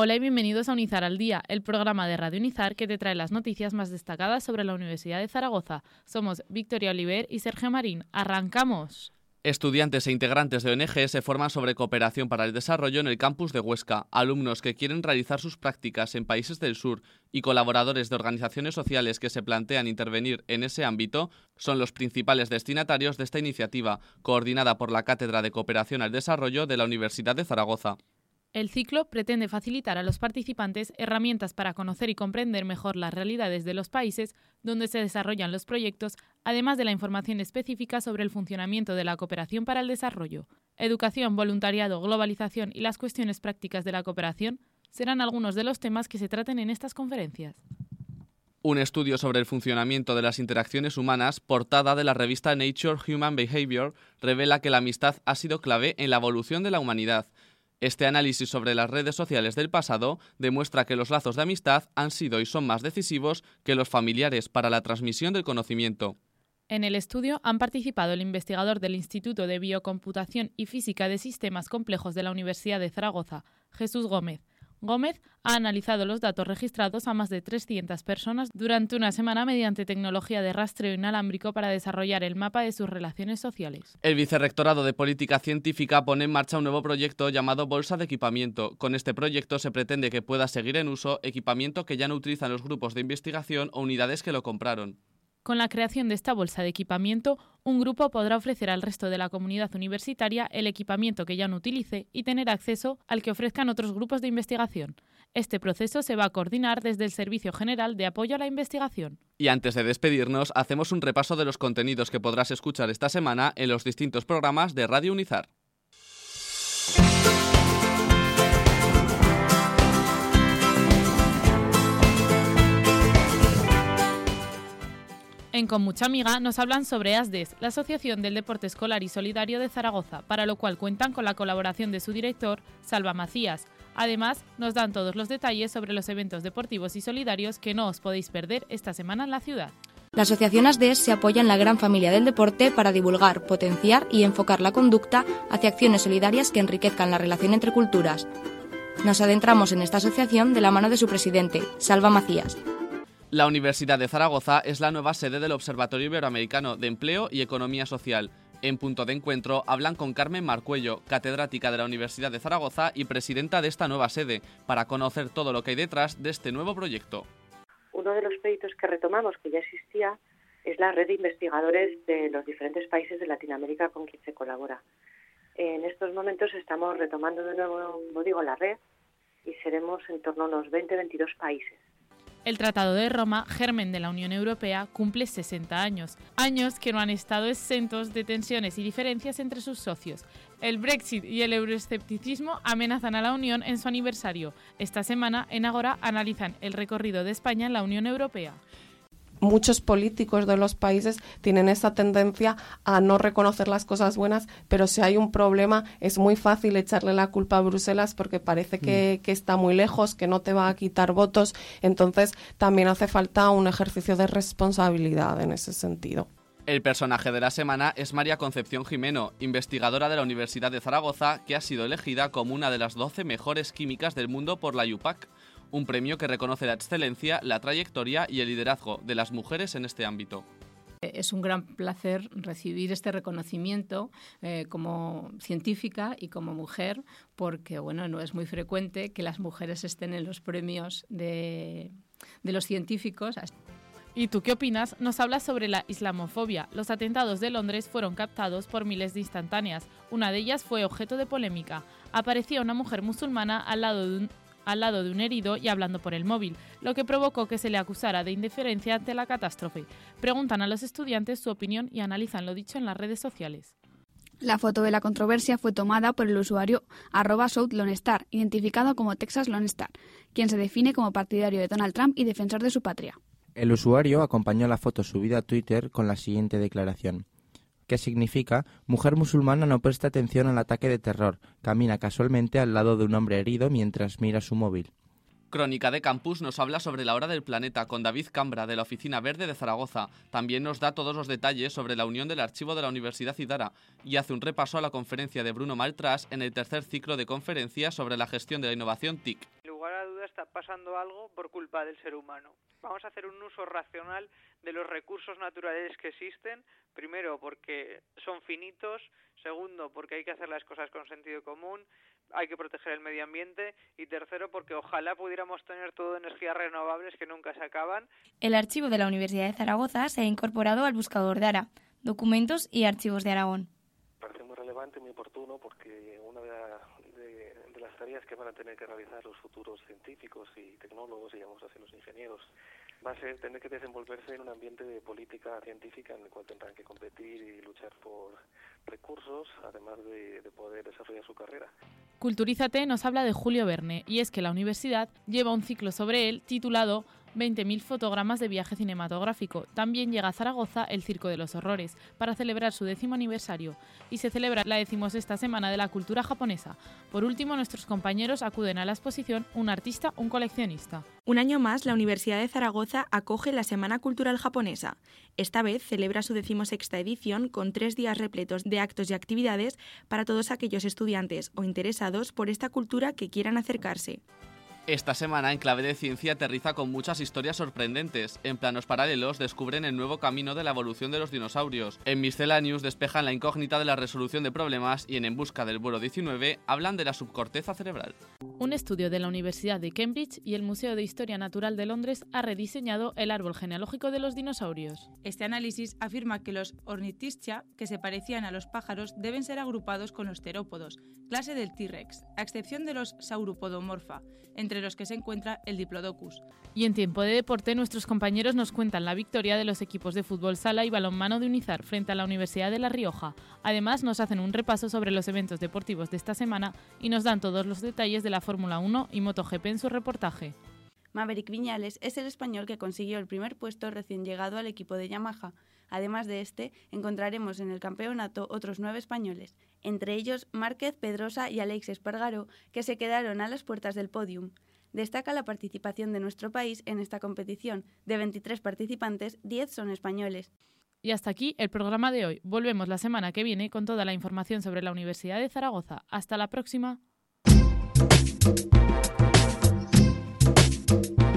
Hola y bienvenidos a Unizar al Día, el programa de Radio Unizar que te trae las noticias más destacadas sobre la Universidad de Zaragoza. Somos Victoria Oliver y Sergio Marín. ¡Arrancamos! Estudiantes e integrantes de ONG se forman sobre cooperación para el desarrollo en el campus de Huesca, alumnos que quieren realizar sus prácticas en países del sur y colaboradores de organizaciones sociales que se plantean intervenir en ese ámbito son los principales destinatarios de esta iniciativa, coordinada por la Cátedra de Cooperación al Desarrollo de la Universidad de Zaragoza. El ciclo pretende facilitar a los participantes herramientas para conocer y comprender mejor las realidades de los países donde se desarrollan los proyectos, además de la información específica sobre el funcionamiento de la cooperación para el desarrollo. Educación, voluntariado, globalización y las cuestiones prácticas de la cooperación serán algunos de los temas que se traten en estas conferencias. Un estudio sobre el funcionamiento de las interacciones humanas, portada de la revista Nature Human Behavior, revela que la amistad ha sido clave en la evolución de la humanidad. Este análisis sobre las redes sociales del pasado demuestra que los lazos de amistad han sido y son más decisivos que los familiares para la transmisión del conocimiento. En el estudio han participado el investigador del Instituto de Biocomputación y Física de Sistemas Complejos de la Universidad de Zaragoza, Jesús Gómez. Gómez ha analizado los datos registrados a más de 300 personas durante una semana mediante tecnología de rastreo inalámbrico para desarrollar el mapa de sus relaciones sociales. El Vicerrectorado de Política Científica pone en marcha un nuevo proyecto llamado Bolsa de Equipamiento. Con este proyecto se pretende que pueda seguir en uso equipamiento que ya no utilizan los grupos de investigación o unidades que lo compraron. Con la creación de esta bolsa de equipamiento, un grupo podrá ofrecer al resto de la comunidad universitaria el equipamiento que ya no utilice y tener acceso al que ofrezcan otros grupos de investigación. Este proceso se va a coordinar desde el Servicio General de Apoyo a la Investigación. Y antes de despedirnos, hacemos un repaso de los contenidos que podrás escuchar esta semana en los distintos programas de Radio Unizar. En Con Mucha Amiga nos hablan sobre ASDES, la Asociación del Deporte Escolar y Solidario de Zaragoza, para lo cual cuentan con la colaboración de su director, Salva Macías. Además, nos dan todos los detalles sobre los eventos deportivos y solidarios que no os podéis perder esta semana en la ciudad. La Asociación ASDES se apoya en la gran familia del deporte para divulgar, potenciar y enfocar la conducta hacia acciones solidarias que enriquezcan la relación entre culturas. Nos adentramos en esta asociación de la mano de su presidente, Salva Macías. La Universidad de Zaragoza es la nueva sede del Observatorio Iberoamericano de Empleo y Economía Social. En Punto de Encuentro hablan con Carmen Marcuello, catedrática de la Universidad de Zaragoza y presidenta de esta nueva sede, para conocer todo lo que hay detrás de este nuevo proyecto. Uno de los proyectos que retomamos, que ya existía, es la red de investigadores de los diferentes países de Latinoamérica con quien se colabora. En estos momentos estamos retomando de nuevo, como digo, la red y seremos en torno a unos 20-22 países. El Tratado de Roma, germen de la Unión Europea, cumple 60 años. Años que no han estado exentos de tensiones y diferencias entre sus socios. El Brexit y el euroescepticismo amenazan a la Unión en su aniversario. Esta semana, en Agora, analizan el recorrido de España en la Unión Europea. Muchos políticos de los países tienen esta tendencia a no reconocer las cosas buenas, pero si hay un problema es muy fácil echarle la culpa a Bruselas porque parece que está muy lejos, que no te va a quitar votos. Entonces también hace falta un ejercicio de responsabilidad en ese sentido. El personaje de la semana es María Concepción Jimeno, investigadora de la Universidad de Zaragoza, que ha sido elegida como una de las 12 mejores químicas del mundo por la UPAC. Un premio que reconoce la excelencia, la trayectoria y el liderazgo de las mujeres en este ámbito. Es un gran placer recibir este reconocimiento como científica y como mujer, porque bueno, no es muy frecuente que las mujeres estén en los premios de los científicos. ¿Y tú qué opinas? Nos hablas sobre la islamofobia. Los atentados de Londres fueron captados por miles de instantáneas. Una de ellas fue objeto de polémica. Aparecía una mujer musulmana al lado de un herido y hablando por el móvil, lo que provocó que se le acusara de indiferencia ante la catástrofe. Preguntan a los estudiantes su opinión y analizan lo dicho en las redes sociales. La foto de la controversia fue tomada por el usuario @SouthLoneStar, identificado como Texas Lone Star, quien se define como partidario de Donald Trump y defensor de su patria. El usuario acompañó la foto subida a Twitter con la siguiente declaración. ¿Qué significa? Mujer musulmana no presta atención al ataque de terror. Camina casualmente al lado de un hombre herido mientras mira su móvil. Crónica de Campus nos habla sobre la hora del planeta con David Cambra de la Oficina Verde de Zaragoza. También nos da todos los detalles sobre la unión del archivo de la Universidad Idara y hace un repaso a la conferencia de Bruno Maltras en el tercer ciclo de conferencias sobre la gestión de la innovación TIC. Sin lugar a está pasando algo por culpa del ser humano. Vamos a hacer un uso racional de los recursos naturales que existen, primero porque son finitos, segundo porque hay que hacer las cosas con sentido común, hay que proteger el medio ambiente y tercero porque ojalá pudiéramos tener todo energías renovables que nunca se acaban. El archivo de la Universidad de Zaragoza se ha incorporado al buscador de ARA, Documentos y Archivos de Aragón. Parece muy relevante y muy oportuno porque una de las tareas que van a tener que realizar los futuros científicos y tecnólogos, digamos así, los ingenieros, va a ser tener que desenvolverse en un ambiente de política científica en el cual tendrán que competir y luchar por recursos, además de poder desarrollar su carrera. Culturízate nos habla de Julio Verne, y es que la universidad lleva un ciclo sobre él titulado 20.000 fotogramas de viaje cinematográfico. También llega a Zaragoza el Circo de los Horrores para celebrar su 10º aniversario y se celebra la 16ª Semana de la Cultura Japonesa. Por último, nuestros compañeros acuden a la exposición Un artista, un coleccionista. Un año más, la Universidad de Zaragoza acoge la Semana Cultural Japonesa. Esta vez celebra su 16ª edición con 3 días repletos de actos y actividades para todos aquellos estudiantes o interesados por esta cultura que quieran acercarse. Esta semana, en Clave de Ciencia, aterriza con muchas historias sorprendentes. En planos paralelos descubren el nuevo camino de la evolución de los dinosaurios. En Miscellaneous despejan la incógnita de la resolución de problemas y En busca del vuelo 19 hablan de la subcorteza cerebral. Un estudio de la Universidad de Cambridge y el Museo de Historia Natural de Londres ha rediseñado el árbol genealógico de los dinosaurios. Este análisis afirma que los Ornithischia, que se parecían a los pájaros, deben ser agrupados con los terópodos, clase del T-Rex, a excepción de los Sauropodomorpha, entre los que se encuentra el Diplodocus. Y en tiempo de deporte, nuestros compañeros nos cuentan la victoria de los equipos de fútbol sala y balonmano de Unizar frente a la Universidad de La Rioja. Además, nos hacen un repaso sobre los eventos deportivos de esta semana y nos dan todos los detalles de la Fórmula 1 y MotoGP en su reportaje. Maverick Viñales es el español que consiguió el primer puesto recién llegado al equipo de Yamaha. Además de este, encontraremos en el campeonato otros 9 españoles, entre ellos Márquez, Pedrosa y Alex Espargaró, que se quedaron a las puertas del podium. Destaca la participación de nuestro país en esta competición. De 23 participantes, 10 son españoles. Y hasta aquí el programa de hoy. Volvemos la semana que viene con toda la información sobre la Universidad de Zaragoza. Hasta la próxima.